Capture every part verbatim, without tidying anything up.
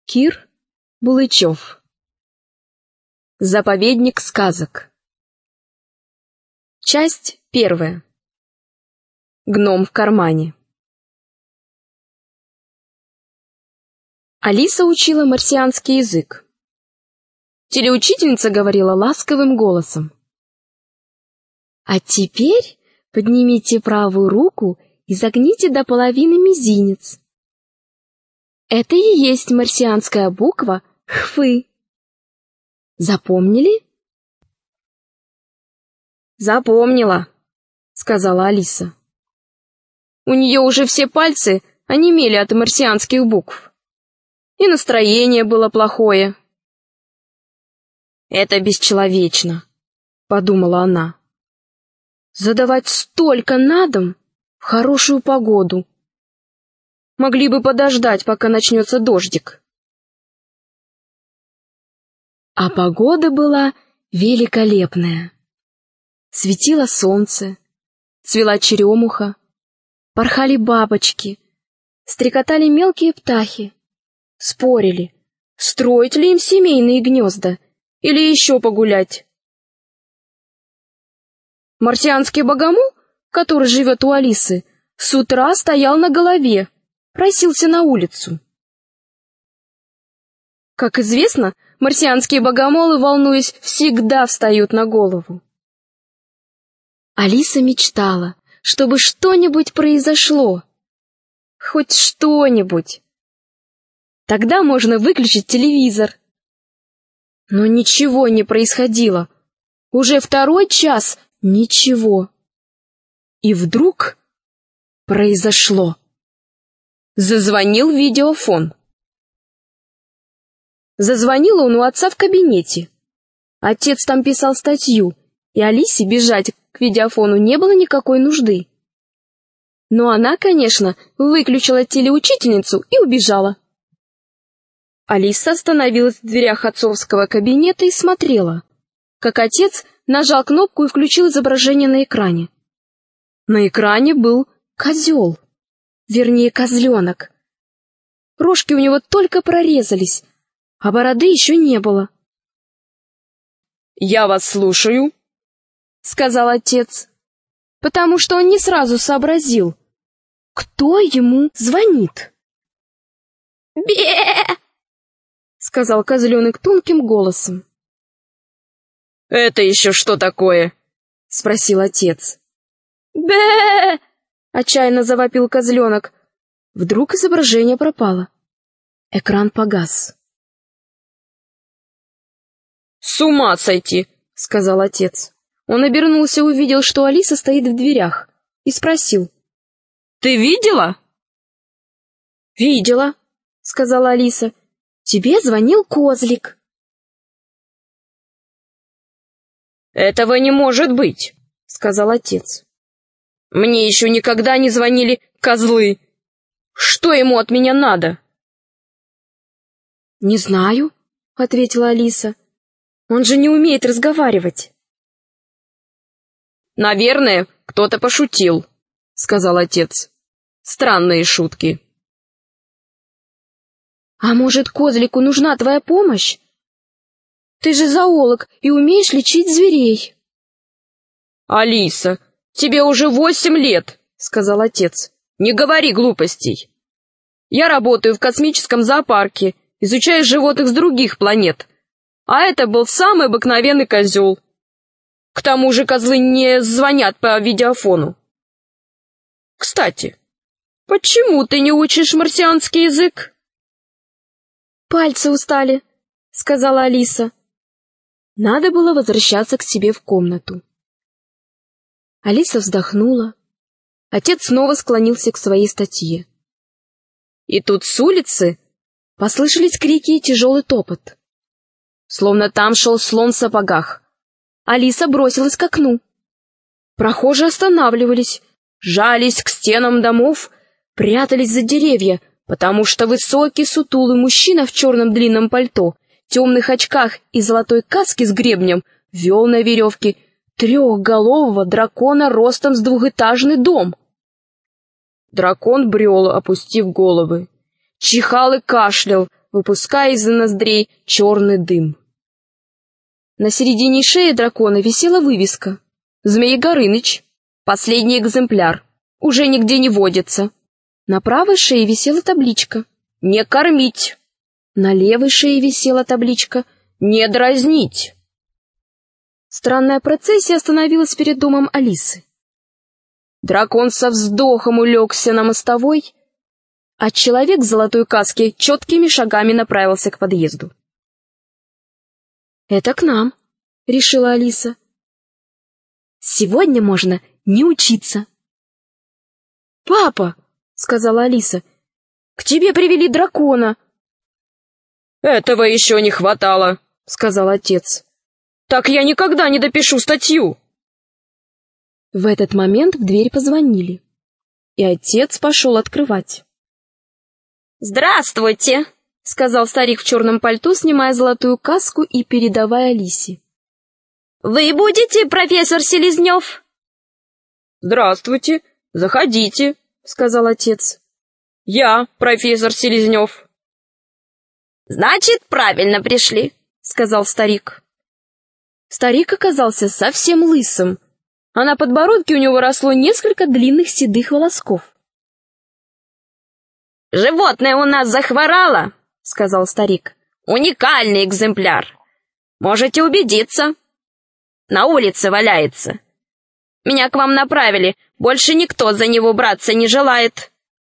Кир Булычев. Заповедник сказок. Часть первая. Гном в кармане. Алиса учила марсианский язык. Телеучительница говорила ласковым голосом: «А теперь поднимите правую руку и загните до половины мизинец. Это и есть марсианская буква «Хфы». Запомнили?» «Запомнила», — сказала Алиса. У нее уже все пальцы онемели от марсианских букв. И настроение было плохое. «Это бесчеловечно», — подумала она. «Задавать столько на дом в хорошую погоду. Могли бы подождать, пока начнется дождик». А погода была великолепная. Светило солнце, цвела черемуха, порхали бабочки, стрекотали мелкие птахи, спорили, строить ли им семейные гнезда или еще погулять. Марсианский богомол, который живет у Алисы, с утра стоял на голове, просился на улицу. Как известно, марсианские богомолы, волнуясь, всегда встают на голову. Алиса мечтала, чтобы что-нибудь произошло. Хоть что-нибудь. Тогда можно выключить телевизор. Но ничего не происходило. Уже второй час ничего. И вдруг произошло. Зазвонил видеофон. Зазвонил он у отца в кабинете. Отец там писал статью, и Алисе бежать к видеофону не было никакой нужды. Но она, конечно, выключила телеучительницу и убежала. Алиса остановилась в дверях отцовского кабинета и смотрела, как отец нажал кнопку и включил изображение на экране. На экране был козел, вернее, козленок. Рожки у него только прорезались, а бороды еще не было. «Я вас слушаю», — сказал отец, потому что он не сразу сообразил, кто ему звонит. «Бе!» — сказал козленок тонким голосом. «Это еще что такое?» — спросил отец. «Бе!» — отчаянно завопил козленок. Вдруг изображение пропало. Экран погас. «С ума сойти!» — сказал отец. Он обернулся и увидел, что Алиса стоит в дверях, и спросил: «Ты видела?» «Видела», — сказала Алиса. «Тебе звонил козлик». «Этого не может быть», — сказал отец. «Мне еще никогда не звонили козлы. Что ему от меня надо?» «Не знаю», — ответила Алиса. «Он же не умеет разговаривать». «Наверное, кто-то пошутил», — сказал отец. «Странные шутки». «А может, козлику нужна твоя помощь? Ты же зоолог и умеешь лечить зверей». «Алиса, тебе уже восемь лет», — сказал отец. «Не говори глупостей. Я работаю в космическом зоопарке, изучаю животных с других планет, а это был самый обыкновенный козел. К тому же козлы не звонят по видеофону. Кстати, почему ты не учишь марсианский язык?» «Пальцы устали», — сказала Алиса. Надо было возвращаться к себе в комнату. Алиса вздохнула. Отец снова склонился к своей статье. И тут с улицы послышались крики и тяжелый топот. Словно там шел слон в сапогах. Алиса бросилась к окну. Прохожие останавливались, жались к стенам домов, прятались за деревья, потому что высокий сутулый мужчина в черном длинном пальто, темных очках и золотой каске с гребнем вел на веревке трехголового дракона ростом с двухэтажный дом. Дракон брел, опустив головы, чихал и кашлял, выпуская из ноздрей черный дым. На середине шеи дракона висела вывеска: «Змей Горыныч. Последний экземпляр. Уже нигде не водится». На правой шее висела табличка: «Не кормить». На левой шее висела табличка: «Не дразнить». Странная процессия остановилась перед домом Алисы. Дракон со вздохом улегся на мостовой, а человек в золотой каске четкими шагами направился к подъезду. «Это к нам», — решила Алиса. «Сегодня можно не учиться». «Папа», — сказала Алиса, — «к тебе привели дракона». «Этого еще не хватало», — сказал отец. «Так я никогда не допишу статью». В этот момент в дверь позвонили, и отец пошел открывать. «Здравствуйте», — сказал старик в черном пальто, снимая золотую каску и передавая Алисе. «Вы будете профессор Селезнев?» «Здравствуйте, заходите», — сказал отец. «Я профессор Селезнев». «Значит, правильно пришли», — сказал старик. Старик оказался совсем лысым, а на подбородке у него росло несколько длинных седых волосков. «Животное у нас захворало», — сказал старик. «Уникальный экземпляр. Можете убедиться. На улице валяется. Меня к вам направили, больше никто за него браться не желает».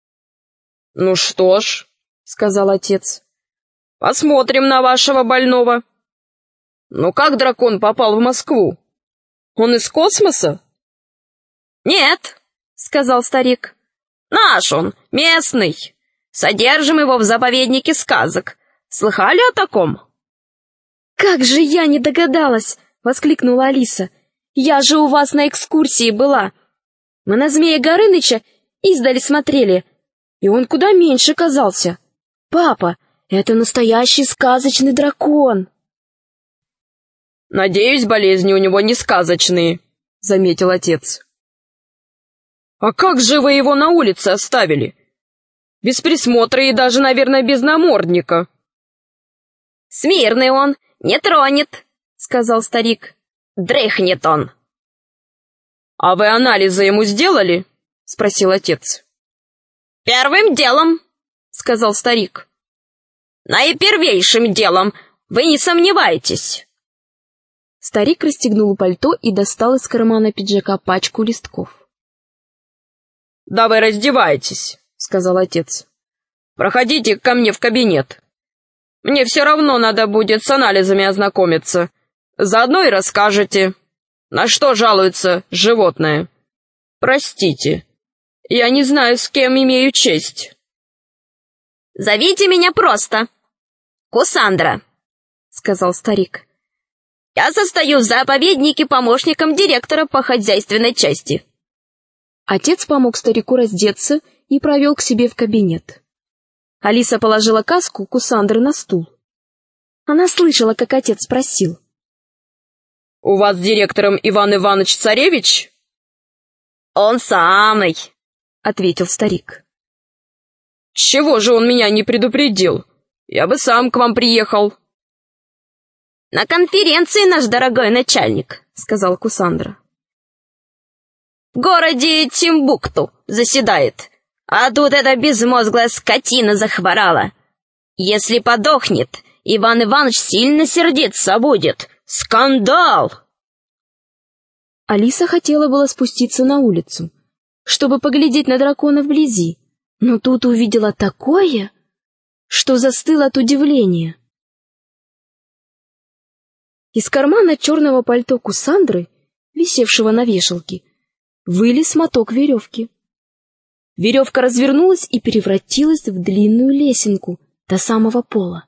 «Ну что ж», — сказал отец, — «посмотрим на вашего больного. Ну как дракон попал в Москву? Он из космоса?» «Нет», — сказал старик, — «наш он, местный. Содержим его в заповеднике сказок. Слыхали о таком?» «Как же я не догадалась!» — воскликнула Алиса. «Я же у вас на экскурсии была. Мы на Змея Горыныча издали смотрели, и он куда меньше казался. Папа, это настоящий сказочный дракон!» «Надеюсь, болезни у него не сказочные», — заметил отец. «А как же вы его на улице оставили? Без присмотра и даже, наверное, без намордника». «Смирный он, не тронет», — сказал старик. «Дрыхнет он». «А вы анализы ему сделали?» — спросил отец. «Первым делом», — сказал старик. «Наипервейшим делом, вы не сомневаетесь». Старик расстегнул пальто и достал из кармана пиджака пачку листков. «Да вы раздевайтесь», — сказал отец. «Проходите ко мне в кабинет. Мне все равно надо будет с анализами ознакомиться. Заодно и расскажете, на что жалуется животное. Простите, я не знаю, с кем имею честь». «Зовите меня просто Кусандра», — сказал старик. «Я состою в заповеднике помощником директора по хозяйственной части». Отец помог старику раздеться и провел к себе в кабинет. Алиса положила каску Кусандры на стул. Она слышала, как отец спросил: «У вас директором Иван Иванович Царевич?» «Он самый», — ответил старик. «Чего же он меня не предупредил? Я бы сам к вам приехал». «На конференции наш дорогой начальник», — сказал Кусандра. «В городе Тимбукту заседает, а тут эта безмозглая скотина захворала. Если подохнет, Иван Иванович сильно сердиться будет. Скандал!» Алиса хотела было спуститься на улицу, чтобы поглядеть на дракона вблизи, но тут увидела такое, что застыла от удивления. Из кармана черного пальто Кусандры, висевшего на вешалке, вылез моток веревки. Веревка развернулась и превратилась в длинную лесенку до самого пола.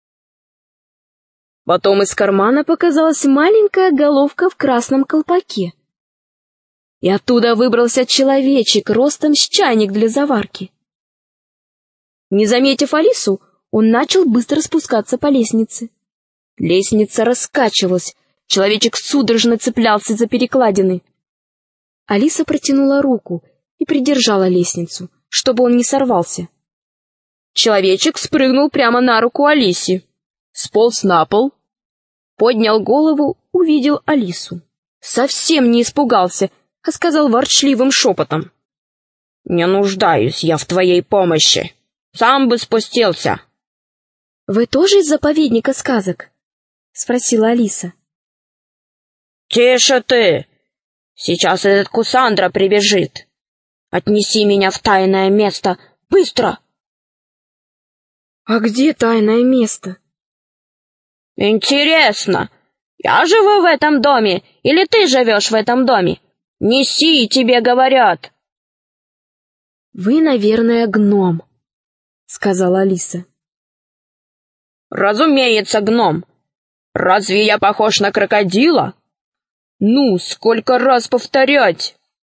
Потом из кармана показалась маленькая головка в красном колпаке. И оттуда выбрался человечек ростом с чайник для заварки. Не заметив Алису, он начал быстро спускаться по лестнице. Лестница раскачивалась, человечек судорожно цеплялся за перекладины. Алиса протянула руку и придержала лестницу, чтобы он не сорвался. человечек спрыгнул прямо на руку Алисе, сполз на пол, поднял голову, увидел Алису. Совсем не испугался, а сказал ворчливым шепотом: «Не нуждаюсь я в твоей помощи. Сам бы спустился». «Вы тоже из заповедника сказок?» — спросила Алиса. «Тише ты! Сейчас этот Кусандра прибежит. Отнеси меня в тайное место, быстро!» «А где тайное место?» «Интересно, я живу в этом доме, или ты живешь в этом доме? Неси, тебе говорят!» «Вы, наверное, гном», — сказала Алиса. «Разумеется, гном. Разве я похож на крокодила? Ну, сколько раз повторять?»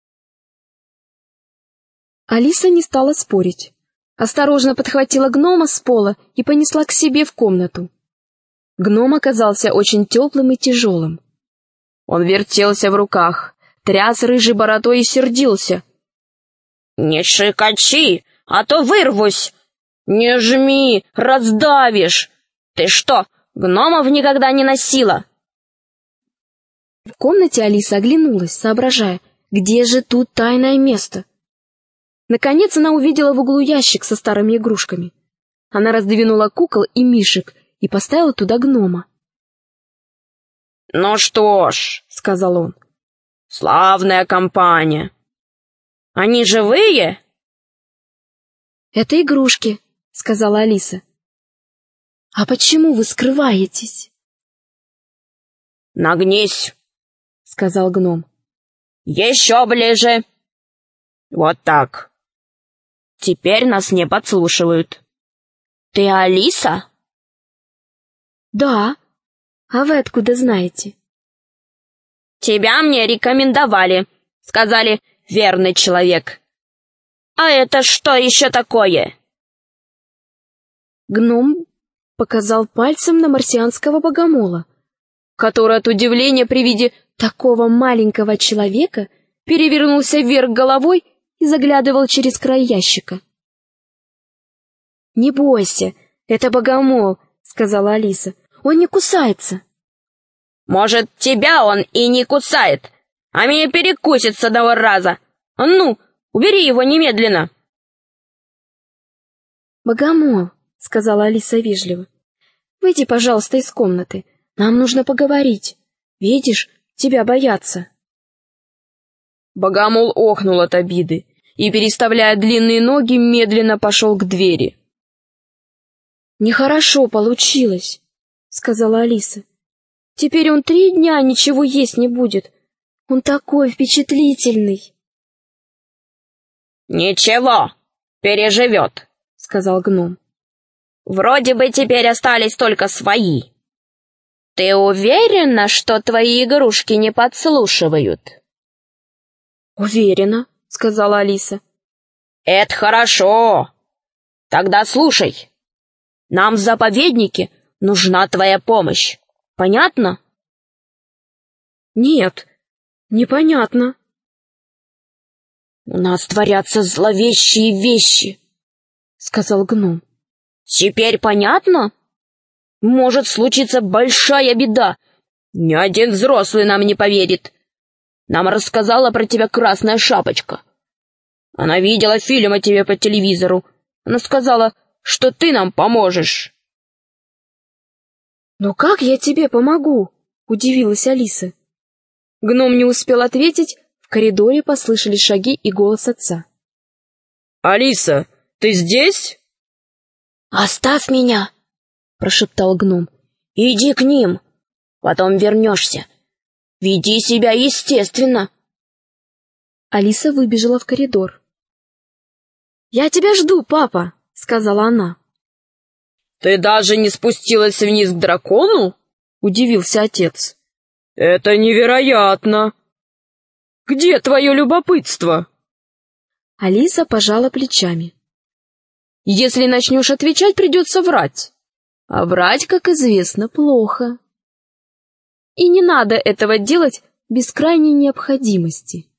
Алиса не стала спорить. Осторожно подхватила гнома с пола и понесла к себе в комнату. Гном оказался очень теплым и тяжелым. Он вертелся в руках, тряс рыжей бородой и сердился. «Не шикачи, а то вырвусь! Не жми, раздавишь! Ты что, гномов никогда не носила?» В комнате Алиса оглянулась, соображая, где же тут тайное место. Наконец она увидела в углу ящик со старыми игрушками. Она раздвинула кукол и мишек и поставила туда гнома. «Ну что ж», — сказал он, — «славная компания. Они живые?» «Это игрушки», — сказала Алиса. «А почему вы скрываетесь?» «Нагнись», — сказал гном. «Еще ближе. Вот так. Теперь нас не подслушивают. Ты Алиса?» «Да. А вы откуда знаете?» «Тебя мне рекомендовали. Сказали, верный человек. А это что еще такое?» Гном показал пальцем на марсианского богомола, который от удивления при виде такого маленького человека перевернулся вверх головой и заглядывал через край ящика. «Не бойся, это богомол», — сказала Алиса. «Он не кусается». «Может, тебя он и не кусает, а меня перекусит с одного раза. Ну, убери его немедленно!» «Богомол», — сказала Алиса вежливо, — «выйди, пожалуйста, из комнаты. Нам нужно поговорить. Видишь, тебя боятся». Богомол охнул от обиды и, переставляя длинные ноги, медленно пошел к двери. «Нехорошо получилось», — сказала Алиса. «Теперь он три дня ничего есть не будет. Он такой впечатлительный». «Ничего, переживет», — сказал гном. «Вроде бы теперь остались только свои. Ты уверена, что твои игрушки не подслушивают?» «Уверена», — сказала Алиса. «Это хорошо. Тогда слушай. Нам в заповеднике нужна твоя помощь. Понятно?» «Нет, непонятно». «У нас творятся зловещие вещи», — сказал гном. «Теперь понятно? Может случиться большая беда. Ни один взрослый нам не поверит. Нам рассказала про тебя Красная Шапочка. Она видела фильм о тебе по телевизору. Она сказала, что ты нам поможешь». «Но как я тебе помогу?» — удивилась Алиса. Гном не успел ответить, в коридоре послышались шаги и голос отца. «Алиса, ты здесь?» «Оставь меня!» — прошептал гном. «Иди к ним, потом вернешься. Веди себя естественно». Алиса выбежала в коридор. «Я тебя жду, папа!» — сказала она. «Ты даже не спустилась вниз к дракону?» — удивился отец. «Это невероятно! Где твое любопытство?» Алиса пожала плечами. «Если начнешь отвечать, придется врать. А врать, как известно, плохо. И не надо этого делать без крайней необходимости».